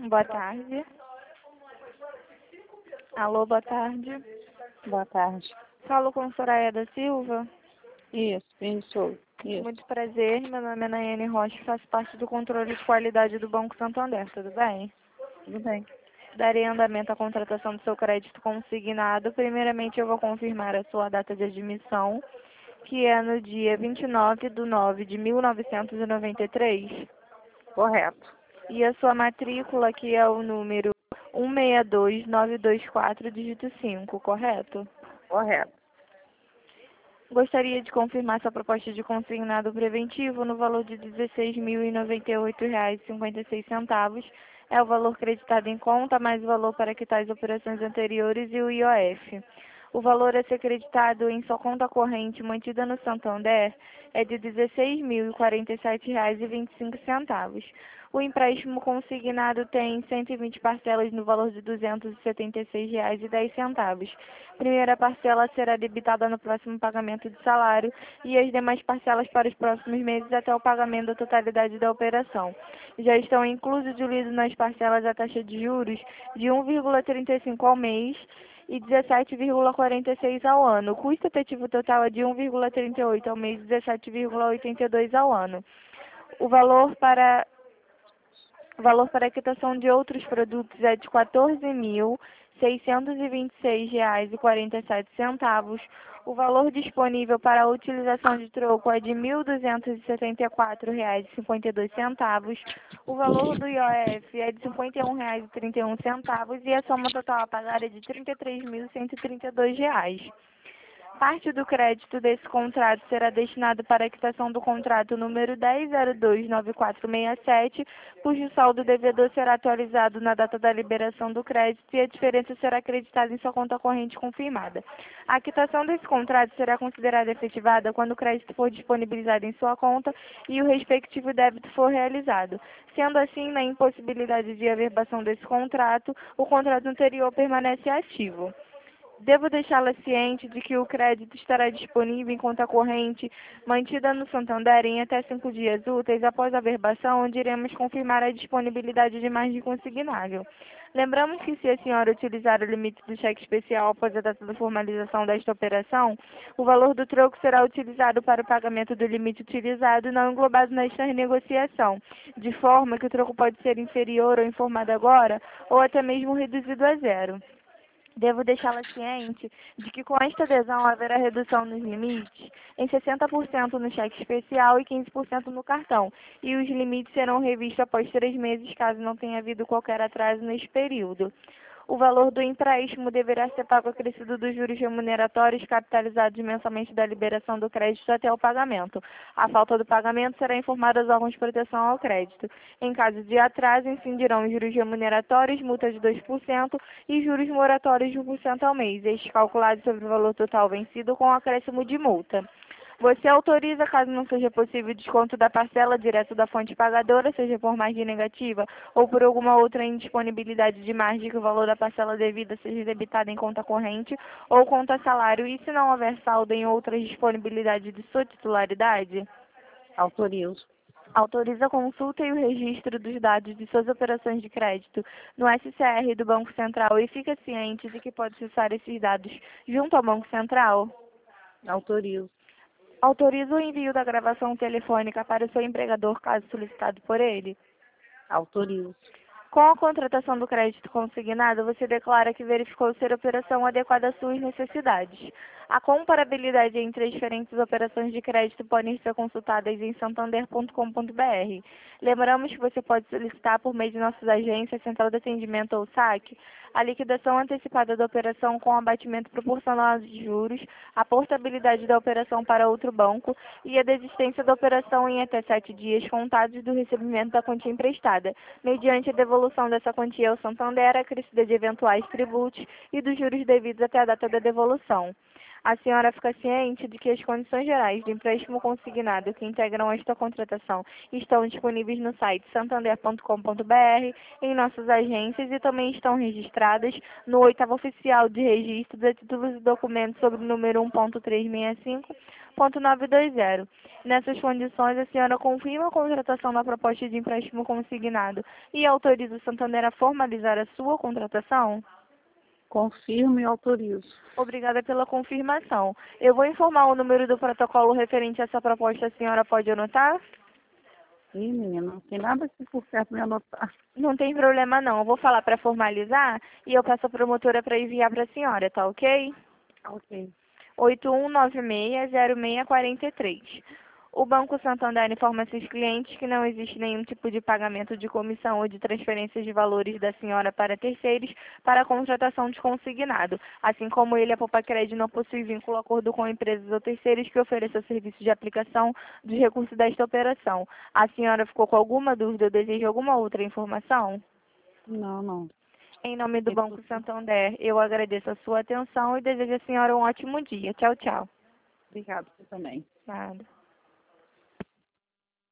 Boa tarde. Alô, boa tarde. Boa tarde. Falo com Soraya da Silva. Isso. Muito prazer, meu nome é Nayane Rocha e faço parte do controle de qualidade do Banco Santander, tudo bem? Tudo bem. Darei andamento à contratação do seu crédito consignado. Primeiramente, eu vou confirmar a sua data de admissão, que é no dia 29/9/1993. Correto. E a sua matrícula, que é o número 162924, dígito 5, correto? Correto. Gostaria de confirmar sua proposta de consignado preventivo no valor de R$ 16.098,56. É o valor creditado em conta, mais o valor para quitar as operações anteriores e o IOF. O valor a ser creditado em sua conta corrente mantida no Santander é de R$ 16.047,25. O empréstimo consignado tem 120 parcelas no valor de R$ 276,10. Primeira parcela será debitada no próximo pagamento de salário e as demais parcelas para os próximos meses até o pagamento da totalidade da operação. Já estão inclusos diluídos nas parcelas a taxa de juros de 1,35 ao mês e 17,46 ao ano. O custo efetivo total é de 1,38 ao mês e 17,82 ao ano. O valor para a quitação de outros produtos é de R$ 14.626,47. O valor disponível para a utilização de troco é de R$ 1.274,52. O valor do IOF é de R$ 51,31 e a soma total a pagar é de R$ 33.132. Parte do crédito desse contrato será destinado para a quitação do contrato número 10029467, cujo saldo devedor será atualizado na data da liberação do crédito e a diferença será acreditada em sua conta corrente confirmada. A quitação desse contrato será considerada efetivada quando o crédito for disponibilizado em sua conta e o respectivo débito for realizado. Sendo assim, na impossibilidade de averbação desse contrato, o contrato anterior permanece ativo. Devo deixá-la ciente de que o crédito estará disponível em conta corrente mantida no Santander em até 5 dias úteis após a averbação, onde iremos confirmar a disponibilidade de margem consignável. Lembramos que se a senhora utilizar o limite do cheque especial após a data da formalização desta operação, o valor do troco será utilizado para o pagamento do limite utilizado e não englobado nesta renegociação, de forma que o troco pode ser inferior ou informado agora ou até mesmo reduzido a zero. Devo deixá-la ciente de que com esta adesão haverá redução nos limites em 60% no cheque especial e 15% no cartão, e os limites serão revistos após 3 meses, caso não tenha havido qualquer atraso neste período. O valor do empréstimo deverá ser pago acrescido dos juros remuneratórios capitalizados mensalmente da liberação do crédito até o pagamento. A falta do pagamento será informada aos órgãos de proteção ao crédito. Em caso de atraso, incidirão juros remuneratórios, multa de 2% e juros moratórios de 1% ao mês, estes calculados sobre o valor total vencido com acréscimo de multa. Você autoriza, caso não seja possível, o desconto da parcela direto da fonte pagadora, seja por margem negativa ou por alguma outra indisponibilidade de margem que o valor da parcela devida seja debitado em conta corrente ou conta salário, e se não houver saldo em outras disponibilidades de sua titularidade? Autorizo. Autoriza a consulta e o registro dos dados de suas operações de crédito no SCR do Banco Central e fica ciente de que pode acessar esses dados junto ao Banco Central? Autorizo. Autoriza o envio da gravação telefônica para o seu empregador, caso solicitado por ele? Autorizo. Com a contratação do crédito consignado, você declara que verificou ser a operação adequada às suas necessidades. A comparabilidade entre as diferentes operações de crédito podem ser consultadas em santander.com.br. Lembramos que você pode solicitar por meio de nossas agências, Central de Atendimento ou SAC, a liquidação antecipada da operação com abatimento proporcional aos juros, a portabilidade da operação para outro banco e a desistência da operação em até 7 dias contados do recebimento da quantia emprestada, mediante a devolução dessa quantia ao Santander, acrescida de eventuais tributos e dos juros devidos até a data da devolução. A senhora fica ciente de que as condições gerais do empréstimo consignado que integram esta contratação estão disponíveis no site santander.com.br, em nossas agências e também estão registradas no 8º Oficial de Registro de Títulos e Documentos sob o número 1.365.920. Nessas condições, a senhora confirma a contratação da proposta de empréstimo consignado e autoriza o Santander a formalizar a sua contratação? Confirmo e autorizo. Obrigada pela confirmação. Eu vou informar o número do protocolo referente a essa proposta. A senhora pode anotar? Ih, menina, não tem nada aqui por perto para me anotar. Não tem problema não. Eu vou falar para formalizar e eu peço a promotora para enviar para a senhora, tá ok? Ok. 81960643. O Banco Santander informa seus clientes que não existe nenhum tipo de pagamento de comissão ou de transferência de valores da senhora para terceiros para a contratação de consignado, assim como ele, a Popacred, não possui vínculo acordo com empresas ou terceiros que ofereçam serviço de aplicação dos recursos desta operação. A senhora ficou com alguma dúvida ou deseja alguma outra informação? Não, não. Em nome do É Banco tudo. Santander, eu agradeço a sua atenção e desejo à senhora um ótimo dia. Tchau, tchau. Obrigada, você também. Nada.